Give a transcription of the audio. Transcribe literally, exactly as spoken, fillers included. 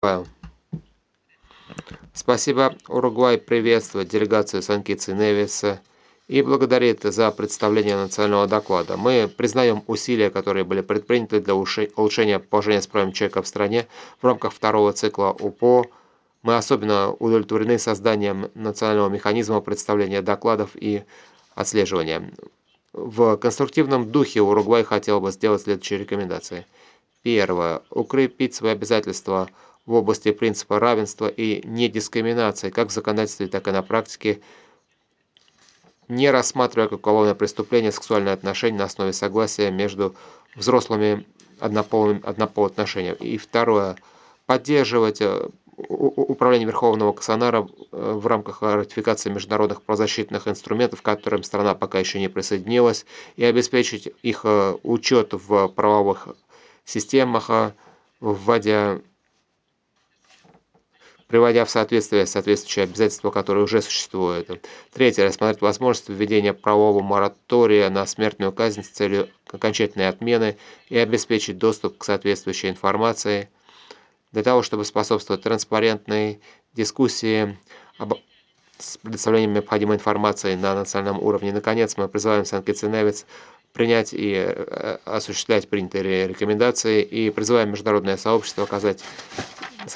Павел. Спасибо. Уругвай приветствует делегацию Сан-Китс и Невиса и благодарит за представление национального доклада. Мы признаем усилия, которые были предприняты для улучшения положения с правами человека в стране в рамках второго цикла УПО. Мы особенно удовлетворены созданием национального механизма представления докладов и отслеживания. В конструктивном духе Уругвай хотел бы сделать следующие рекомендации. Первое. Укрепить свои обязательства в области принципа равенства и недискриминации, как в законодательстве, так и на практике, не рассматривая как уголовное преступление сексуальные отношения на основе согласия между взрослыми однополыми, однополыми отношениями. И второе. Поддерживать управление Верховного Кассанара в рамках ратификации международных правозащитных инструментов, к которым страна пока еще не присоединилась, и обеспечить их учет в правовых системах, вводя приводя в соответствие соответствующие обязательства, которые уже существуют. Третье. Рассмотреть возможность введения правового моратория на смертную казнь с целью окончательной отмены и обеспечить доступ к соответствующей информации для того, чтобы способствовать транспарентной дискуссии об с предоставлением необходимой информации на национальном уровне. Наконец, мы призываем Сан-Китс и Невис принять и осуществлять принятые рекомендации и призываем международное сообщество оказать